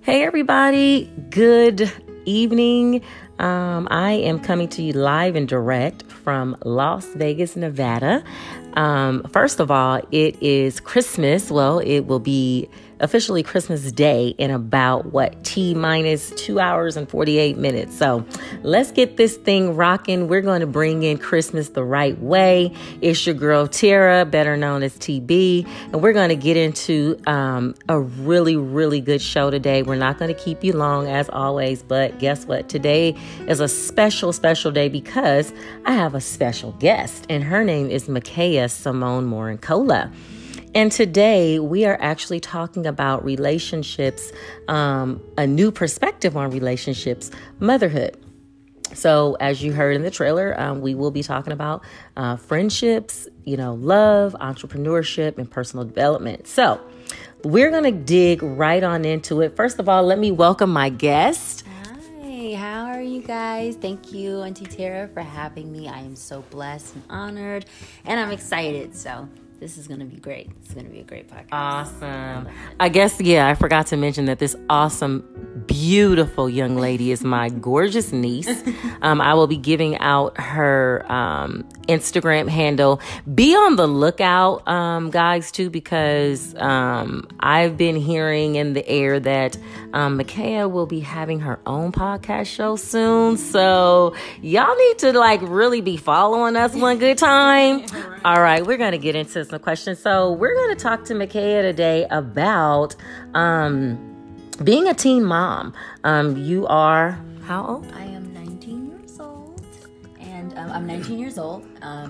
Hey everybody, good evening. I am coming to you live and direct from Las Vegas, Nevada. First of all, it is Christmas. Well, it will be officially Christmas Day in about T-minus 2 hours and 48 minutes. So let's get this thing rocking. We're going to bring in Christmas the right way. It's your girl Tara, better known as TB, and we're going to get into a really, really good show today. We're not going to keep you long as always, but guess what? Today is a special, special day because I have a special guest, and her name is Makaya Simone Morincola. And today we are actually talking about relationships, a new perspective on relationships, motherhood. So as you heard in the trailer, we will be talking about friendships, love, entrepreneurship, and personal development. So we're going to dig right on into it. First of all, let me welcome my guest. Hi, how are you guys? Thank you, Auntie Tara, for having me. I am so blessed and honored, and I'm excited. So this is going to be great. It's going to be a great podcast. Awesome. I guess, I forgot to mention that this awesome, beautiful young lady is my gorgeous niece. I will be giving out her Instagram handle. Be on the lookout, guys, too, because I've been hearing in the air that Makaya will be having her own podcast show soon. So y'all need to really be following us one good time. All right, we're going to get into some questions. So we're going to talk to Makaya today about being a teen mom. You are how old? I am 19 years old, and I'm 19 years old.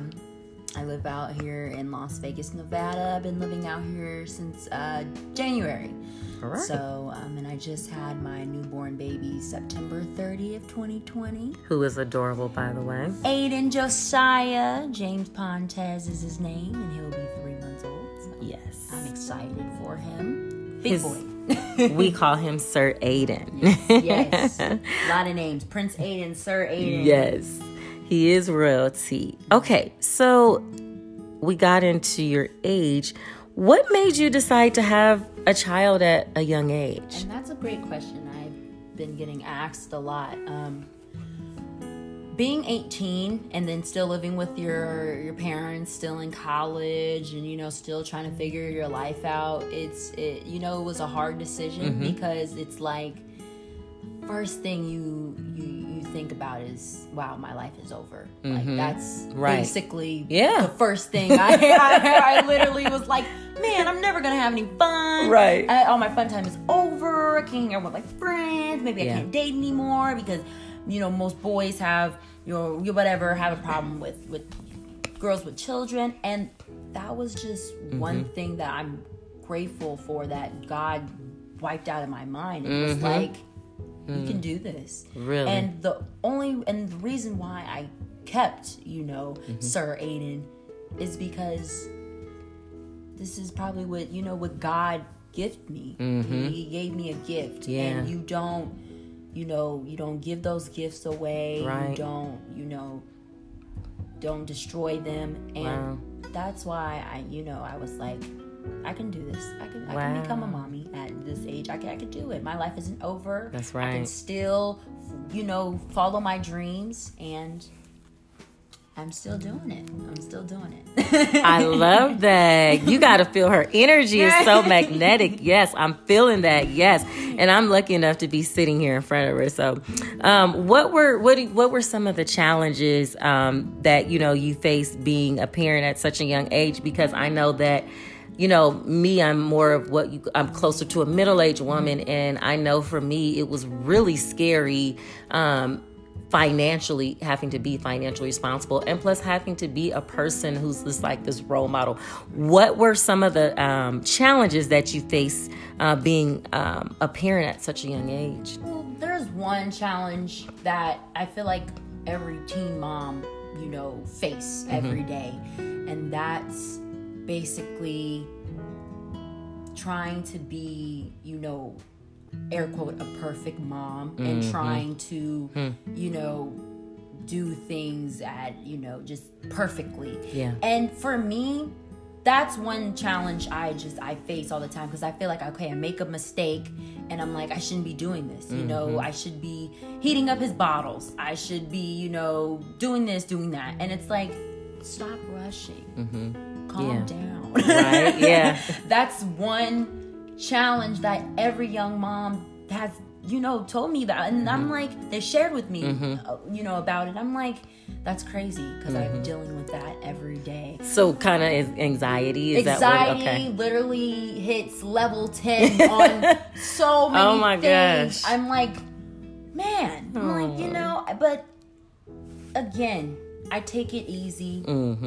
I live out here in Las Vegas, Nevada. I've been living out here since January. All right. So, and I just had my newborn baby September 30th, 2020. Who is adorable, by the way. Aiden Josiah. James Pontes is his name, and he'll be 3 months old. So Yes. I'm excited for him. Big boy. We call him Sir Aiden. Yes. A lot of names. Prince Aiden, Sir Aiden. Yes. He is royalty. Okay, so we got into your age. What made you decide to have a child at a young age? And that's a great question. I've been getting asked a lot. Being 18 and then still living with your parents, still in college, and still trying to figure your life out. It was a hard decision because it's like first thing you think about is, wow, my life is over. Like that's basically the first thing I literally was like, man, I'm never gonna have any fun. Right. All my fun time is over. I can't hang out with my friends. Maybe I can't date anymore because most boys have have a problem with girls with children, and that was just one thing that I'm grateful for that God wiped out of my mind. It was like, you can do this. Really? And the reason why I kept, Sir Aiden is because this is probably what God gifted me. He gave me a gift. Yeah. And you don't give those gifts away. Right. You don't destroy them. And that's why I was like, I can do this. I can become a mommy at this age. I can do it. My life isn't over. That's right. I can still, follow my dreams, and I'm still doing it. I love that. You got to feel her energy is so magnetic. Yes, I'm feeling that. Yes, and I'm lucky enough to be sitting here in front of her. So, what were some of the challenges that you faced being a parent at such a young age? Because I know that. Me, I'm more of I'm closer to a middle-aged woman. And I know for me, it was really scary, financially having to be financially responsible, and plus having to be a person who's this role model. What were some of the challenges that you faced being a parent at such a young age? Well, there's one challenge that I feel like every teen mom, face every day. And that's basically trying to be, air quote, a perfect mom, and trying to, do things at, just perfectly. Yeah. And for me, that's one challenge I face all the time, because I feel like, okay, I make a mistake and I'm like, I shouldn't be doing this. You know, I should be heating up his bottles. I should be, you know, doing this, doing that. And it's like, stop rushing. Calm down. Right? Yeah. That's one challenge that every young mom has, you know, told me that. And I'm like, they shared with me, you know, about it. I'm like, that's crazy, because I'm dealing with that every day. So kind of anxiety? Is anxiety that what, okay. literally hits level 10 on so many things. Gosh. I'm like, man, I'm like, you know, but again, I take it easy.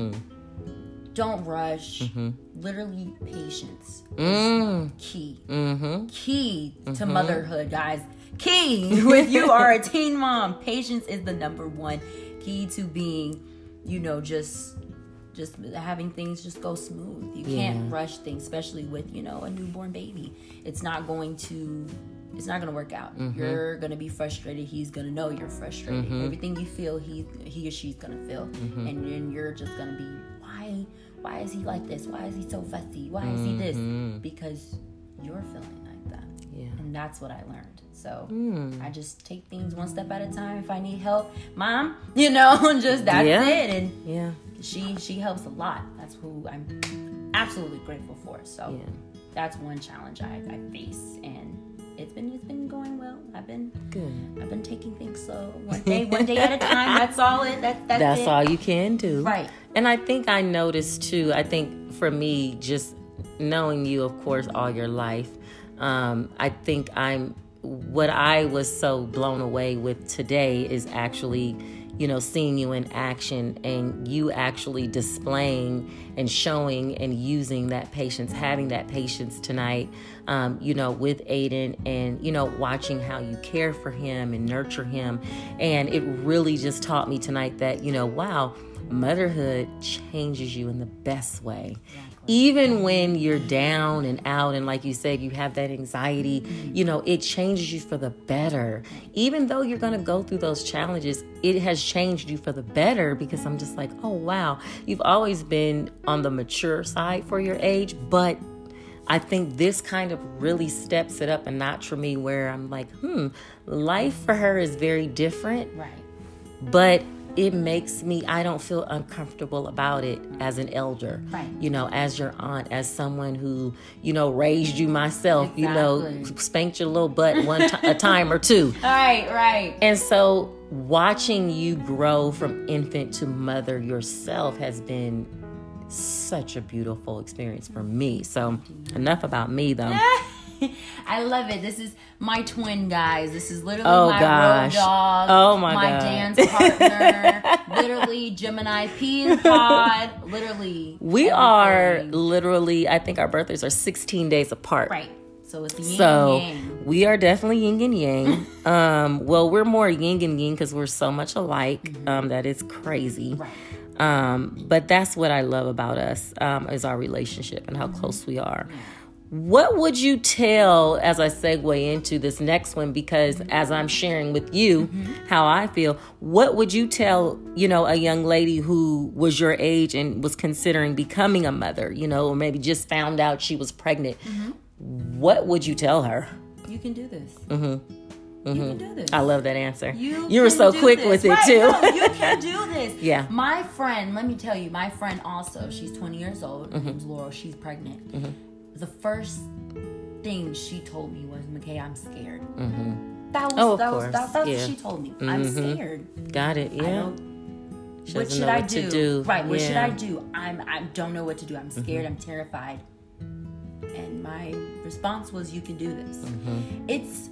Don't rush. Literally, patience is key. Key to motherhood, guys. Key when you are a teen mom. Patience is the number one key to being, you know, just having things just go smooth. You can't rush things, especially with, you know, a newborn baby. It's not going to work out. You're going to be frustrated. He's going to know you're frustrated. Everything you feel, he or she's going to feel. And then you're just going to be, why is he like this? Why is he so fussy? Why is he this? Because you're feeling like that. Yeah. And that's what I learned. So I just take things one step at a time. If I need help, Mom, you know, just that's it. And she helps a lot. That's who I'm absolutely grateful for. So that's one challenge I face, and it's been going well. I've been taking things slow, one day at a time. That's all it. That's all you can do. Right. And I think I noticed too. I think for me, just knowing you, of course, all your life, I think what I was so blown away with today is actually, you know, seeing you in action, and you actually displaying and showing and using that patience, having that patience tonight, you know, with Aiden, and, you know, watching how you care for him and nurture him. And it really just taught me tonight that, you know, wow, motherhood changes you in the best way. Even when you're down and out, and like you said, you have that anxiety, you know, it changes you for the better. Even though you're going to go through those challenges, it has changed you for the better, because I'm just like, oh, wow, you've always been on the mature side for your age, but I think this kind of really steps it up a notch for me, where I'm like, life for her is very different. Right. But it makes me, I don't feel uncomfortable about it as an elder, right. You know, as your aunt, as someone who, you know, raised you myself, exactly. You know, spanked your little butt a time or two. Right. And so watching you grow from infant to mother yourself has been such a beautiful experience for me. So enough about me, though. I love it. This is my twin, guys. This is literally my road dog. Oh my God. dance partner. Literally Gemini P in pod. Literally. We are literally, I think our birthdays are 16 days apart. Right. So it's yin and yang. We are definitely yin and yang. Well, we're more yin and yang because we're so much alike. That is crazy. Right. But that's what I love about us, is our relationship and how close we are. What would you tell, as I segue into this next one, because as I'm sharing with you how I feel, what would you tell, you know, a young lady who was your age and was considering becoming a mother, you know, or maybe just found out she was pregnant? What would you tell her? You can do this. You can do this. I love that answer. You were so quick with it, too. No, you can do this. Yeah. My friend, let me tell you, my friend also, she's 20 years old. Her name's Laurel. She's pregnant. The first thing she told me was, McKay, I'm scared. That's what she told me. I'm scared. Got it. Yeah. What should I do? Right. What should I do? I don't know what to do. I'm scared. I'm terrified. And my response was, you can do this. It's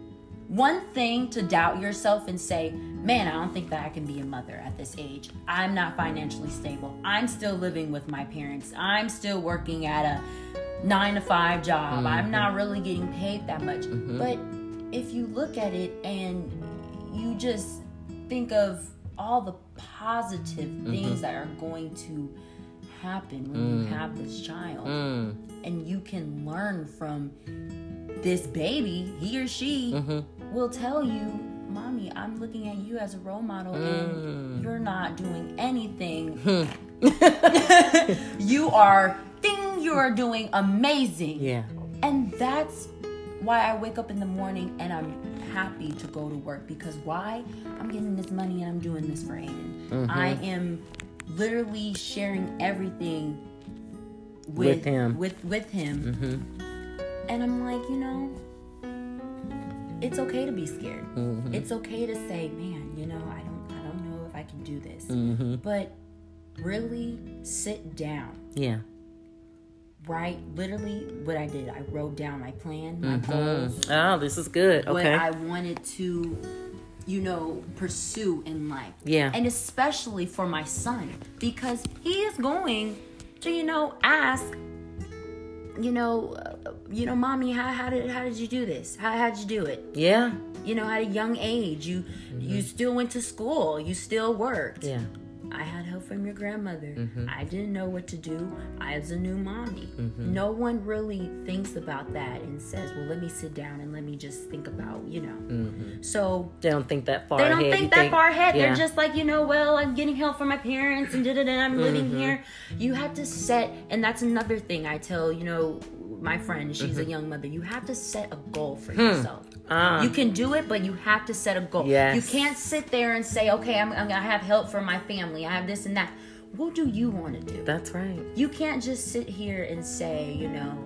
one thing to doubt yourself and say, man, I don't think that I can be a mother at this age. I'm not financially stable. I'm still living with my parents. I'm still working at a 9-to-5 job. I'm not really getting paid that much. But if you look at it and you just think of all the positive things that are going to happen when you have this child, and you can learn from this baby, he or she will tell you, Mommy, I'm looking at you as a role model, and you're not doing anything You are doing amazing. Yeah. And that's why I wake up in the morning and I'm happy to go to work. Because why? I'm getting this money and I'm doing this for Aiden. I am literally sharing everything with him. And I'm like, it's okay to be scared. It's okay to say, man, I don't know if I can do this. But really sit down. Yeah. Right? Literally what I did, I wrote down my plan, my goals. Oh, this is good. Okay. What I wanted to, pursue in life. Yeah. And especially for my son, because he is going to, ask, mommy, how did you do this? How'd you do it? Yeah. At a young age, you still went to school, you still worked. Yeah. I had help from your grandmother. I didn't know what to do. I was a new mommy. No one really thinks about that and says, well, let me sit down and let me just think about, So they don't think that far ahead. They don't think that far ahead. Yeah. They're just like, well, I'm getting help from my parents and I'm living here. You have to set, and that's another thing I tell, my friend, she's a young mother. You have to set a goal for yourself. You can do it, but you have to set a goal. Yes. You can't sit there and say, okay, I'm going to have help from my family. I have this and that. What do you want to do? That's right. You can't just sit here and say,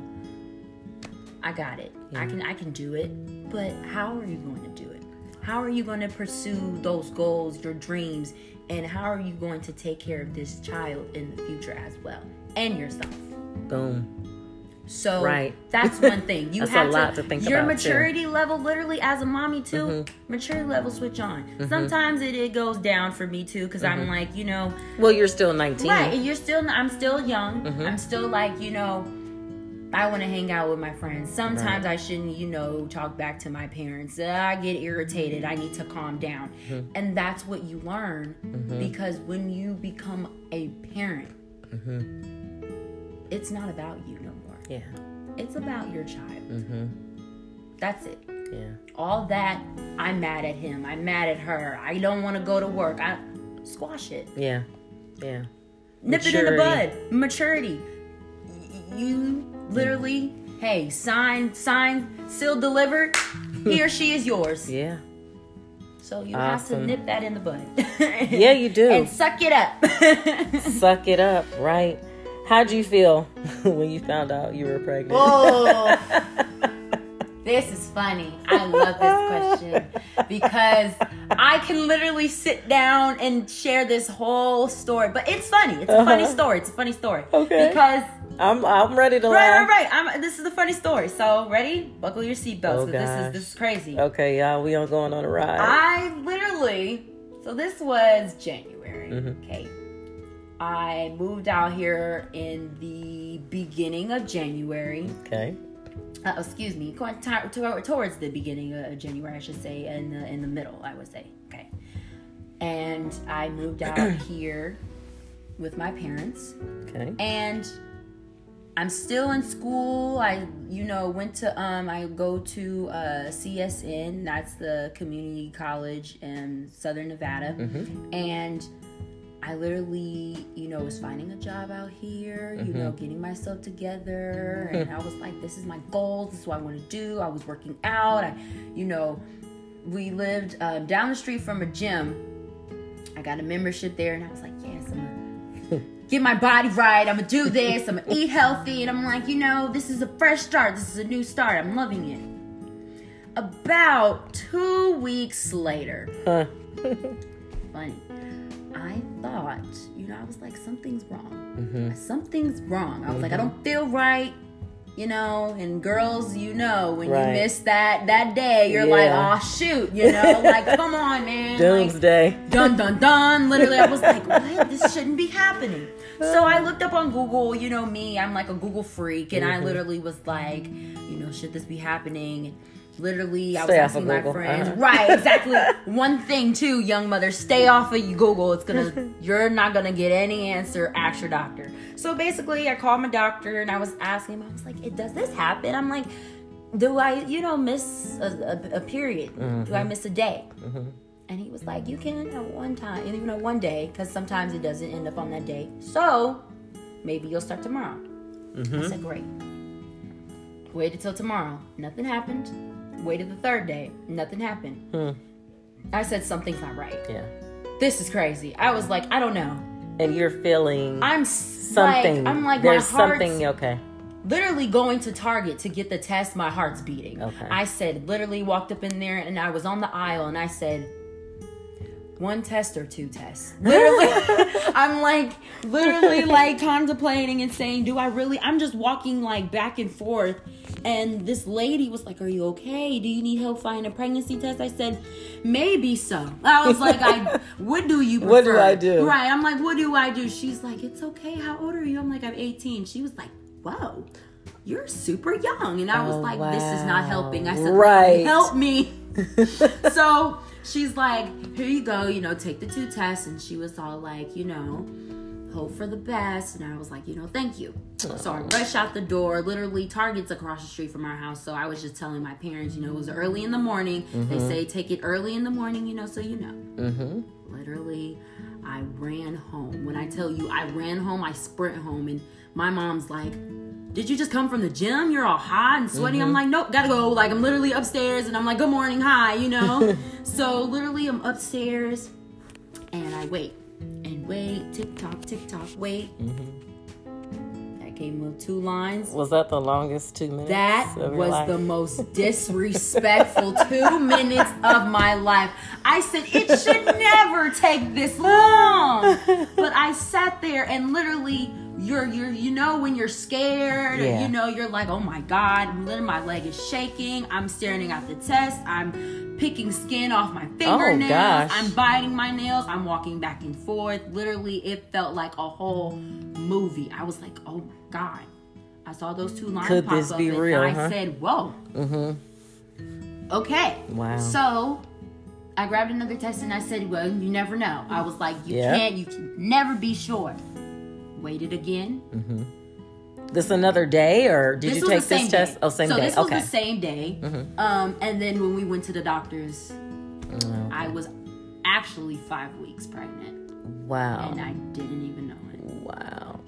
I got it. Yeah. I can do it. But how are you going to do it? How are you going to pursue those goals, your dreams? And how are you going to take care of this child in the future as well? And yourself. Boom. So right. That's one thing. You that's have a lot to think your about. Your maturity level, literally as a mommy too, maturity level switch on. Sometimes it goes down for me too, because I'm like, well, you're still 19. Right, and I'm still young. I'm still like, I want to hang out with my friends. Sometimes I shouldn't, talk back to my parents. I get irritated. I need to calm down. And that's what you learn, because when you become a parent, it's not about you no more. Yeah. It's about your child. That's it. Yeah. All that, I'm mad at him. I'm mad at her. I don't want to go to work. I squash it. Yeah. Yeah. Nip it in the bud. Maturity. You literally, hey, signed, sealed, delivered. He or she is yours. Yeah. So you have to nip that in the bud. Yeah, you do. And suck it up. Suck it up, right? How'd you feel when you found out you were pregnant? Oh, this is funny. I love this question because I can literally sit down and share this whole story. But it's funny. It's a funny story. It's a funny story. Okay. Because I'm ready to laugh. Right. This is a funny story. So ready? Buckle your seatbelts. Oh, this is crazy. Okay, y'all. We are going on a ride. So this was January. Okay. I moved out here in the beginning of January. Okay. Towards the beginning of January, I should say, in the middle, I would say. Okay. And I moved out here with my parents. Okay. And I'm still in school. I went to I go to CSN. That's the community college in Southern Nevada, and I literally, was finding a job out here, getting myself together. And I was like, this is my goal. This is what I want to do. I was working out. We lived down the street from a gym. I got a membership there. And I was like, yes, I'm going to get my body right. I'm going to do this. I'm going to eat healthy. And I'm like, this is a fresh start. This is a new start. I'm loving it. About 2 weeks later. Funny. I thought, I was like, something's wrong. Something's wrong. I was like, I don't feel right, and girls, when you miss that day, you're like, oh, shoot, like, come on, man. Doomsday. Like, dun, dun, dun. Literally, I was like, what? This shouldn't be happening. So I looked up on Google, me, I'm like a Google freak, and I literally was like, should this be happening? Literally, I was asking my friends. Right, exactly. One thing too, young mother, stay off of Google. You're not gonna get any answer. Ask your doctor. So basically, I called my doctor and I was asking him. I was like, "Does this happen?" I'm like, "Do I, miss a period? Do I miss a day?" And he was like, you can at one time, one day, because sometimes it doesn't end up on that day. So maybe you'll start tomorrow. I said, great. Waited till tomorrow. Nothing happened. Waited the third day. Nothing happened. I said, something's not right. Yeah. This is crazy. I was like, I don't know. And you're feeling something. I'm like, there's my heart's something, okay. literally going to Target to get the test. My heart's beating. Okay. I said, literally walked up in there and I was on the aisle and I said, 1 test or 2 tests? Literally, I'm like, literally like contemplating and saying, do I really? I'm just walking like back and forth. And this lady was like, are you okay? Do you need help finding a pregnancy test? I said, maybe so. I was like, what do you prefer? What do I do? Right. I'm like, what do I do? She's like, it's okay. How old are you? I'm like, I'm 18. She was like, whoa, you're super young. And I was like, this is not helping. I said, right. Help me. So she's like, here you go, take the 2 tests. And she was all like, hope for the best. And I was like, thank you. So I rushed out the door. Literally, Target's across the street from our house. So I was just telling my parents, it was early in the morning. They say take it early in the morning, so Literally, I ran home. When I tell you I ran home, I sprint home. And my mom's like, did you just come from the gym? You're all hot and sweaty. I'm like, nope, gotta go. Like, I'm literally upstairs and I'm like, good morning, hi, So literally I'm upstairs and I wait and wait, tick tock, wait. That came with 2 lines. Was that the longest 2 minutes? That was the most disrespectful 2 minutes of my life. I said, it should never take this long. But I sat there and literally, you're when you're scared, or, you're like, oh my God, literally my leg is shaking. I'm staring at the test. I'm picking skin off my fingernails. Oh, gosh. I'm biting my nails. I'm walking back and forth. Literally, it felt like a whole movie. I was like, oh my God. I saw those 2 lines Could pop this up be and real, I said, whoa. Okay. Wow. So I grabbed another test and I said, well, you never know. I was like, you can never be sure. Waited again. This another day, or did you take this test? Day. Oh, same so day. This was the same day. And then when we went to the doctors, I was actually 5 weeks pregnant. Wow. And I didn't even know it. Wow.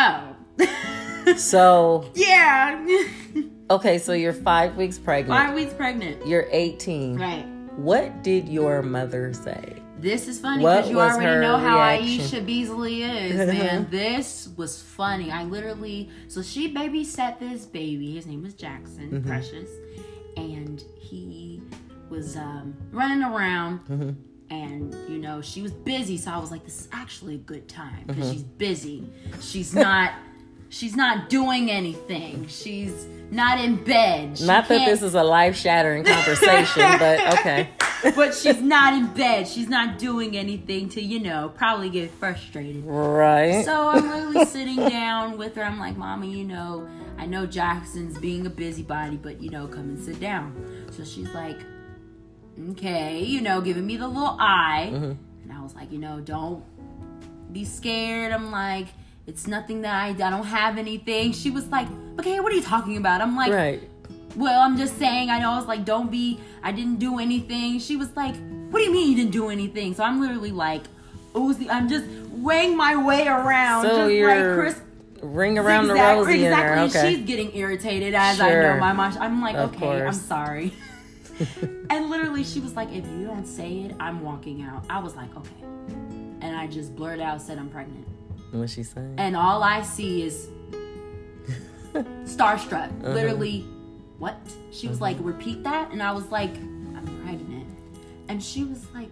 So. Yeah. Okay, so you're 5 weeks pregnant. 5 weeks pregnant. You're 18. Right. What did your mother say? This is funny because you already know how reaction? Aisha Beasley is, man. This was funny. So she babysat this baby. His name was Jackson, Precious. And he was running around. And, she was busy. So I was like, this is actually a good time because she's busy. She's not doing anything. She's not in bed. Not that this is a life-shattering conversation, but okay. But she's not in bed. She's not doing anything to, probably get frustrated. Right. So I'm really sitting down with her. I'm like, Mommy, I know Jackson's being a busybody, but, come and sit down. So she's like, okay, giving me the little eye. And I was like, don't be scared. I'm like, it's nothing that I don't have anything. She was like, okay, what are you talking about? I'm like, right. Well, I'm just saying, I was like, I didn't do anything. She was like, what do you mean you didn't do anything? So I'm literally like, I'm just weighing my way around. So just you're like Chris. Ring around the rosy in her. Okay. She's getting irritated as I know my mom. I'm like, okay, I'm sorry. And literally she was like, if you don't say it, I'm walking out. I was like, okay. And I just blurred out, said I'm pregnant. What's she saying? And all I see is starstruck. Literally, what? She was like, repeat that? And I was like, I'm pregnant. And she was like,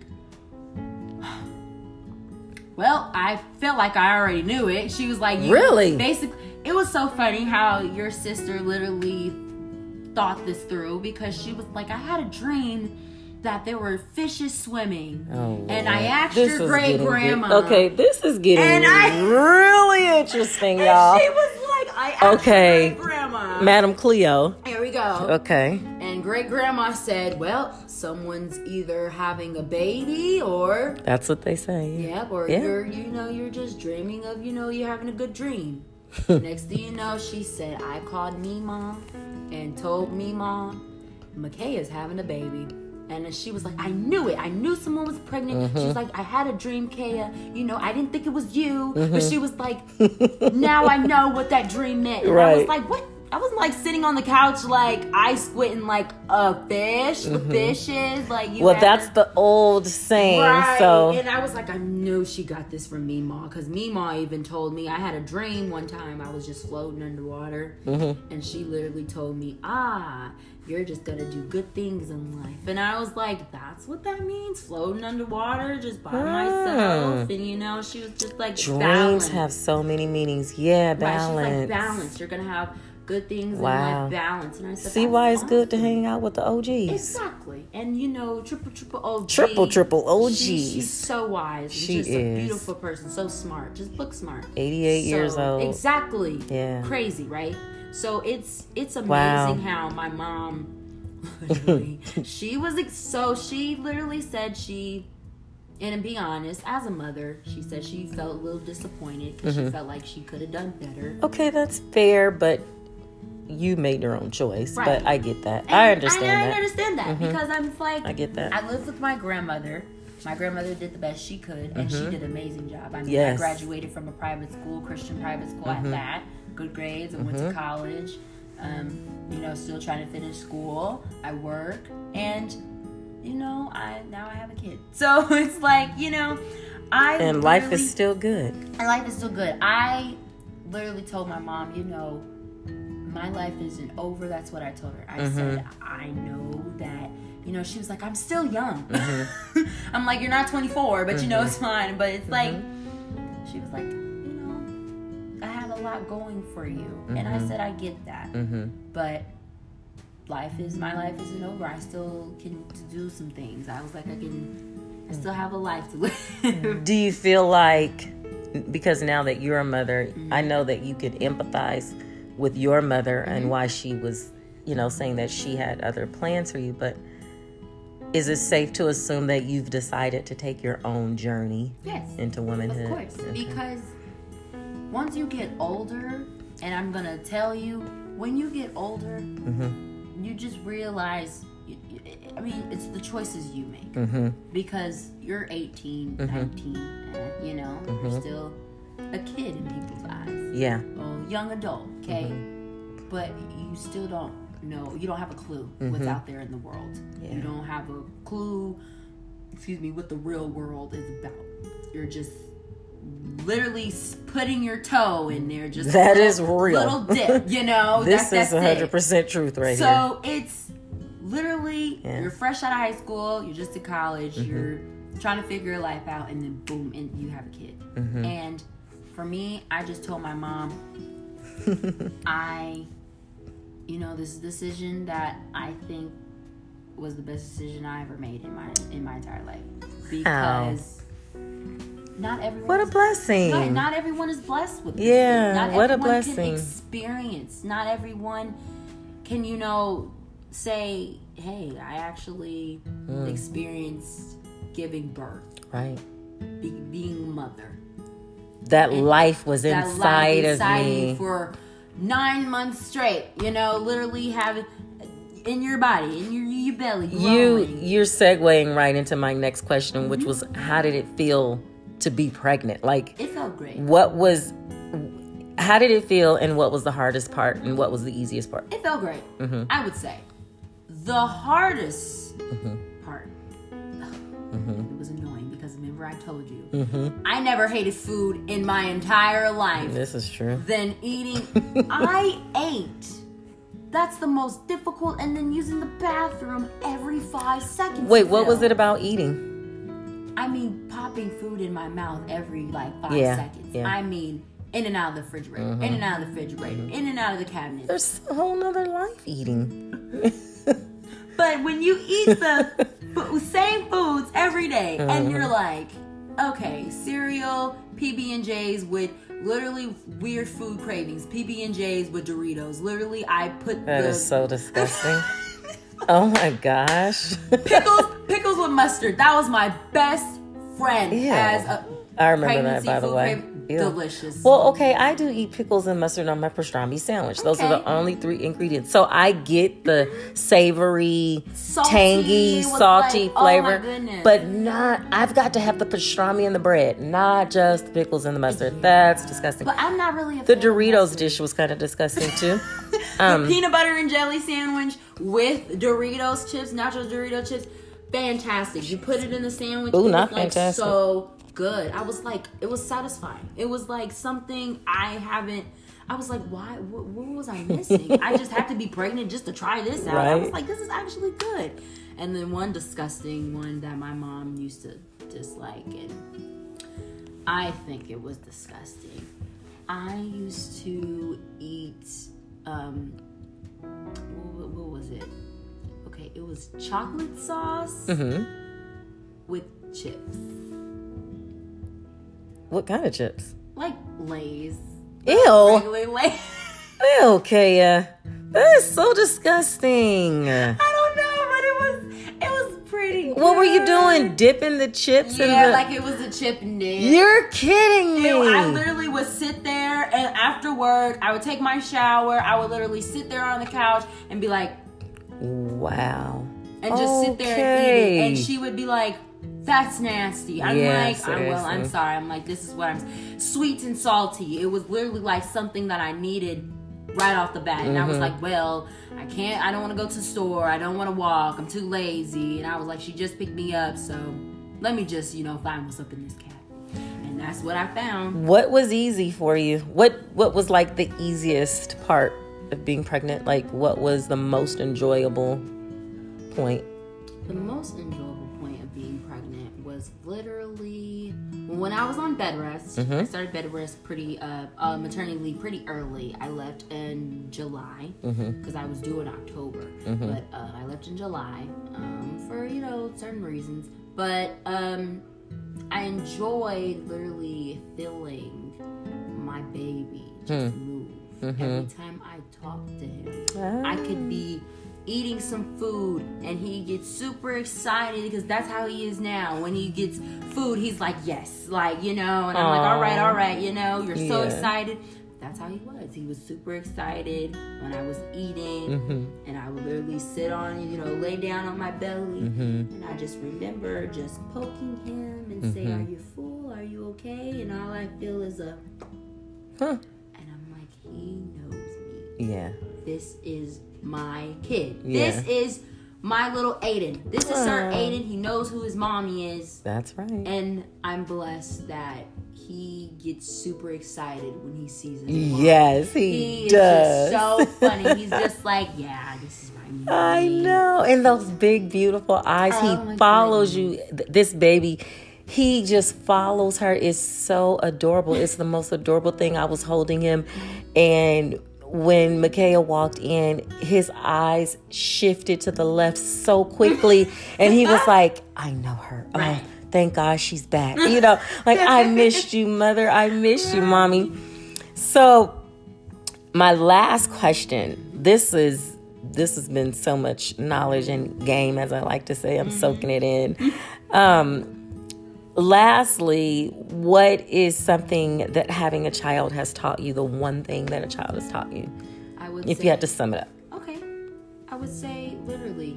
well, I felt like I already knew it. She was like, really? Basically, it was so funny how your sister literally thought this through, because she was like, I had a dream that there were fishes swimming. Oh, and I asked your great grandma. Okay, this is getting really interesting, y'all. And she was like, I asked your great grandma. Madam Cleo. Here we go. Okay. And great grandma said, well, someone's either having a baby or. That's what they say. Yeah, or you're just dreaming of, you're having a good dream. Next thing you know, she said, I called Meemaw and told Meemaw, McKay is having a baby. And then she was like, I knew it. I knew someone was pregnant. She was like, I had a dream, Kaya. You know, I didn't think it was you. But she was like, now I know what that dream meant. And I was like, what? I wasn't like sitting on the couch like eye squinting like a fish with fishes. Like you. Well, that's the old saying. Right. So. And I was like, I know she got this from Meemaw, because Meemaw even told me, I had a dream one time. I was just floating underwater, and she literally told me, you're just gonna do good things in life. And I was like, that's what that means? Floating underwater just by myself. And you know, she was just like, dreams balance. Have so many meanings. Yeah, balance. Right, she's like, balance. You're gonna have good things in life, balance. And I said, see why it's good to hang out with the OGs. Exactly. And you know, triple OG. Triple OGs. She's so wise. She just is a beautiful person. So smart. Just book smart. 88 years old. Exactly. Yeah. Crazy, right? So it's amazing how my mom literally, she literally said and to be honest, as a mother, she said she felt a little disappointed because she felt like she could have done better. Okay, that's fair, but you made your own choice. Right. But I get that. And I understand that. I understand that because I'm like, I get that. I lived with my grandmother. My grandmother did the best she could, and she did an amazing job. I mean, Yes. I graduated from a private school, Christian private school at that. Good grades. I went to college. You know, still trying to finish school. I work, and you know, now I have a kid. So it's like, you know, and life is still good. And life is still good. I literally told my mom, you know, my life isn't over. That's what I told her. I said, I know that, you know, she was like, I'm still young. I'm like, you're not 24, but you know, it's fine. But it's like, she was like, you know, I have a lot going for you. And I said, I get that. But my life isn't over. I still can do some things. I was like, I still have a life to live. Do you feel like, because now that you're a mother, I know that you could empathize with your mother and why she was, you know, saying that she had other plans for you, but is it safe to assume that you've decided to take your own journey into womanhood? Of course, because once you get older, and I'm going to tell you, when you get older, you just realize, I mean, it's the choices you make. Because you're 18, 19, and, you know, you're still a kid in people's eyes. Yeah. A young adult, okay? But you still don't know, you don't have a clue what's out there in the world. Yeah. You don't have a clue, what the real world is about. You're just literally putting your toe in there, just that is real little dip, you know. This is 100% truth right here. So it's literally you're fresh out of high school, you're just in college, you're trying to figure your life out, and then boom, and you have a kid. And for me, I just told my mom, you know, this is a decision that I think was the best decision I ever made in my entire life, because not everyone. What a blessing! Not everyone is blessed with this. Yeah, not what a everyone blessing! Can experience. Not everyone can, you know, say, "Hey, I actually experienced giving birth." Right. Being a mother. That life was inside of me for 9 months straight. You know, literally have it in your body, in your belly. You're segueing right into my next question, which was, how did it feel to be pregnant? Like, it felt great. How did it feel, and what was the hardest part, and what was the easiest part? It felt great. I would say the hardest part. It was annoying because remember I told you I never hated food in my entire life. This is true. Then eating, I ate. That's the most difficult. And then using the bathroom every 5 seconds. Wait, what was it about eating? I mean, popping food in my mouth every 5 seconds. Yeah. I mean, in and out of the refrigerator, in and out of the refrigerator, in and out of the cabinet. There's a whole nother life eating. But when you eat the same foods every day, and you're like, okay, cereal, PB&Js with literally weird food cravings, PB&Js with Doritos. Literally, I put that is so disgusting. Oh my gosh. Pickles with mustard. That was my best friend as a I remember that, by the way. delicious. Well, okay, I do eat pickles and mustard on my pastrami sandwich. Those are the only 3 ingredients. So I get the savory, tangy, salty flavor. Oh my goodness. But I've got to have the pastrami and the bread, not just the pickles and the mustard. That's disgusting. But I'm not really a The fan of Doritos mustard. dish was kind of disgusting too. The peanut butter and jelly sandwich with Doritos chips, nacho Dorito chips, fantastic. You put it in the sandwich. Ooh, it not was like fantastic. so good. I was like, it was satisfying. It was like something I was like, why? What was I missing? I just had to be pregnant just to try this out. I was Right. like, this is actually good. And then one disgusting one that my mom used to dislike, and I think it was disgusting. I used to eat, what was it? Okay, it was chocolate sauce with chips. What kind of chips? Like Lay's. Ew. Regular Lay's. Okay, that is so disgusting. I don't know, but it was pretty good. What were you doing? Dipping the chips in Yeah, the... like it was a chip and dip. You're kidding me. I literally would sit there, and after work, I would take my shower. I would literally sit there on the couch and be like, Wow. and just sit there and eat it. And she would be like, that's nasty. I'm Yeah, like, I'm seriously. sorry. I'm like, this is what I'm... Sweet and salty. It was literally like something that I needed right off the bat. And I was like, well, I don't want to go to the store. I don't want to walk. I'm too lazy. And I was like, she just picked me up. So let me just, find what's up in this cat. And that's what I found. What was easy for you? What was like the easiest part of being pregnant? Like, what was the most enjoyable point? The most enjoyable point of being pregnant was literally when I was on bed rest. I started bed rest maternity leave pretty early. I left in July because I was due in October. But I left in July for, certain reasons. But I enjoyed literally feeling my baby just move. Every time I talked to him, I could be eating some food and he gets super excited because that's how he is now. When he gets food, he's like, yes, and I'm like, all right, you're so excited. That's how he was. He was super excited when I was eating, and I would literally sit on, lay down on my belly, and I just remember just poking him and say, are you full? Are you okay? And all I feel is and I'm like, he knows me. Yeah. This is my kid. Yeah. This is my little Aiden. This is Sir Aiden. He knows who his mommy is. That's right. And I'm blessed that he gets super excited when he sees his mom. Yes, he does. Is just so funny. He's just like, yeah, this is my mommy. I know. And those big, beautiful eyes. He follows you. This baby, he just follows her. It's so adorable. It's the most adorable thing. I was holding him, and when Micaiah walked in, his eyes shifted to the left so quickly, and he was like, I know her. Oh, thank God she's back. I missed you, mother. I missed you, mommy. So my last question, this has been so much knowledge and game, as I like to say. I'm soaking it in. Lastly, what is something that having a child has taught you, the one thing that a child has taught you? I would if say, you had to sum it up. Okay. I would say literally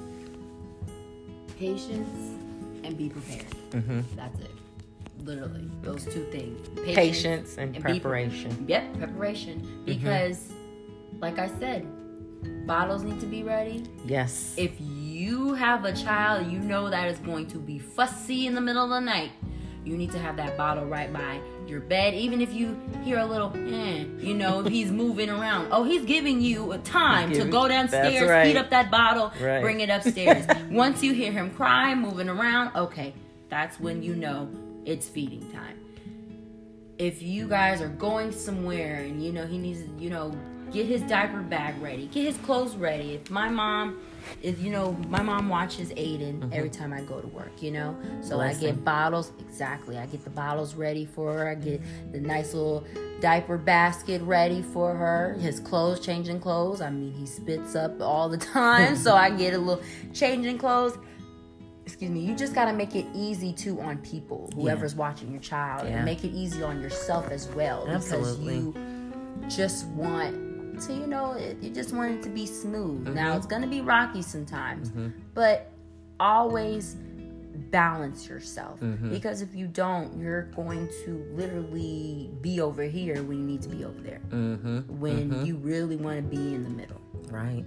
patience and be prepared. That's it. Literally. Those two things. Patience and preparation. Preparation. Because like I said, bottles need to be ready. Yes. If you have a child, that is going to be fussy in the middle of the night. You need to have that bottle right by your bed. Even if you hear a little, if he's moving around. Oh, he's giving you a time to go downstairs, heat up that bottle, bring it upstairs. Once you hear him cry, moving around, okay, that's when it's feeding time. If you guys are going somewhere and he needs to, get his diaper bag ready, get his clothes ready. If my mom watches Aiden every time I go to work, so I get bottles. Exactly. I get the bottles ready for her. I get the nice little diaper basket ready for her. His clothes, changing clothes. I mean, he spits up all the time. So I get a little changing clothes. you just got to make it easy too on people, whoever's watching your child, and make it easy on yourself as well. Absolutely. Because you just want to, you just want it to be smooth. Now, it's going to be rocky sometimes, but always balance yourself, because if you don't, you're going to literally be over here when you need to be over there, when you really want to be in the middle. Right.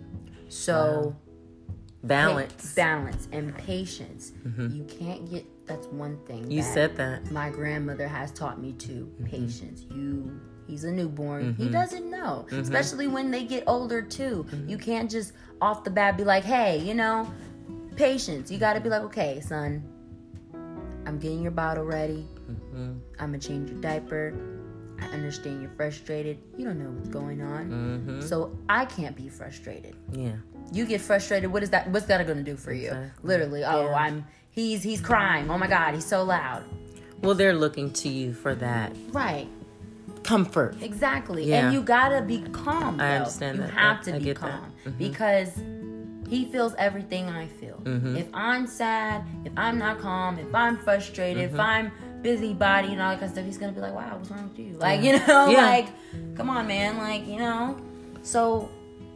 So balance and patience. You can't get, that's one thing you said that my grandmother has taught me too. Patience. He's a newborn. He doesn't know, especially when they get older too. You can't just off the bat be like, hey, patience. You got to be like, okay, son, I'm getting your bottle ready. I'm gonna change your diaper. I understand you're frustrated. You don't know what's going on, so I can't be frustrated. Yeah, you get frustrated. What's that gonna do for you? Literally, he's crying. Oh my God, he's so loud. Well, they're looking to you for that, right? Comfort. Exactly. Yeah. And you gotta be calm, though. I understand that. You have to be calm. Because he feels everything I feel. If I'm sad, if I'm not calm, if I'm frustrated, if I'm busybody and all that kind of stuff, he's gonna be like, wow, what's wrong with you? Like, like, come on, man. Like, So,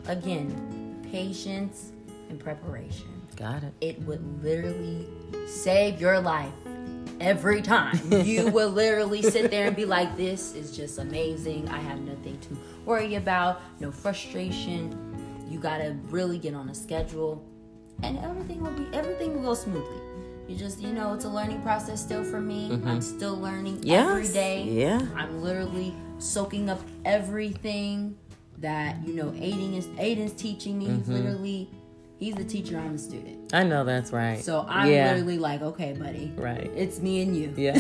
again, patience and preparation. Got it. It would literally save your life. Every time you will literally sit there and be like, this is just amazing. I have nothing to worry about, no frustration. You gotta really get on a schedule, and everything will go smoothly. You just, it's a learning process still for me. I'm still learning every day. Yeah. I'm literally soaking up everything that Aiden's teaching me. He's the teacher, I'm the student. I know that's right. So I'm literally like, okay, buddy. Right. It's me and you. Yeah.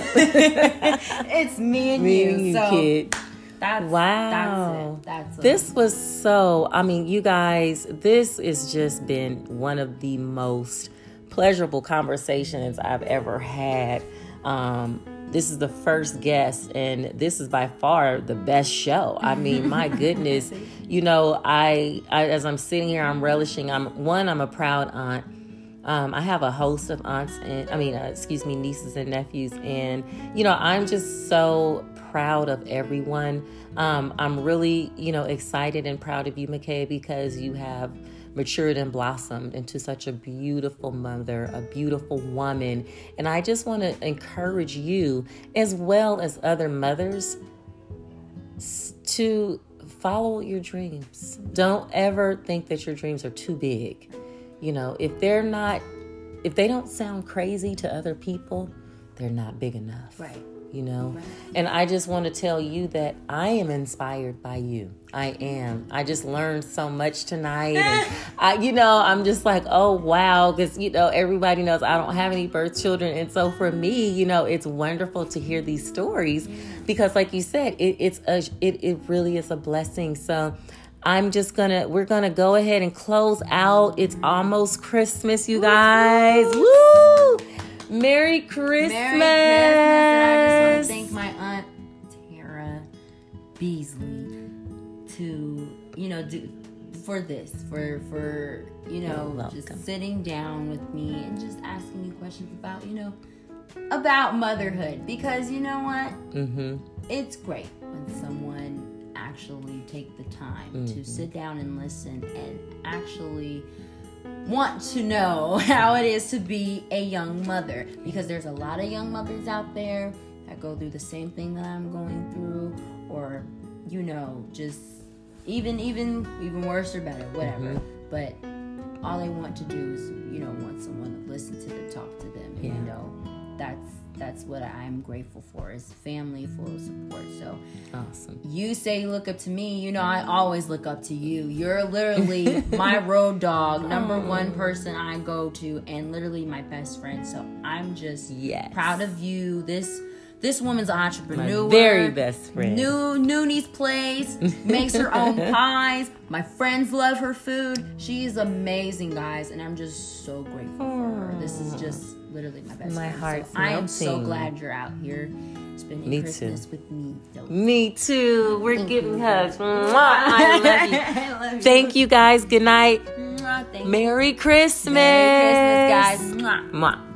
It's me and you. So kid. Wow. That's it. This was so, you guys, this has just been one of the most pleasurable conversations I've ever had. This is the first guest, and this is by far the best show. My goodness, I as I'm sitting here, I'm relishing. I'm a proud aunt. I have a host of aunts and nieces and nephews, and I'm just so proud of everyone. I'm really excited and proud of you, McKay, because you have matured and blossomed into such a beautiful mother, a beautiful woman. And I just want to encourage you, as well as other mothers, to follow your dreams. Don't ever think that your dreams are too big. If they don't sound crazy to other people, they're not big enough. Right. Right. And I just want to tell you that I am inspired by you. I am. I just learned so much tonight. And I'm just like, oh, wow. Because, everybody knows I don't have any birth children. And so for me, it's wonderful to hear these stories because like you said, it really is a blessing. So we're going to go ahead and close out. It's almost Christmas, you guys. Woo! Merry Christmas. Merry Christmas. And I just want to thank my Aunt Tara Beasley to, do for this, for just sitting down with me and just asking me questions about motherhood. Because you know what? It's great when someone actually take the time to sit down and listen and actually want to know how it is to be a young mother, because there's a lot of young mothers out there that go through the same thing that I'm going through, or just even worse or better, whatever. But all they want to do is want someone to listen to them, talk to them, and that's what I'm grateful for, is family full of support. So awesome. You say you look up to me, I always look up to you. You're literally my road dog, number one person I go to, and literally my best friend. So I'm just proud of you. This woman's an entrepreneur. My very best friend. Nooney's Place, makes her own pies. My friends love her food. She's amazing, guys, and I'm just so grateful for her. This is just literally my best friend. Heart's I am so glad you're out here spending Christmas with me. So. Me too. We're giving hugs. I love you. I love you. Thank you, guys. Good night. Thank Merry Christmas. Merry Christmas, guys. Mwah.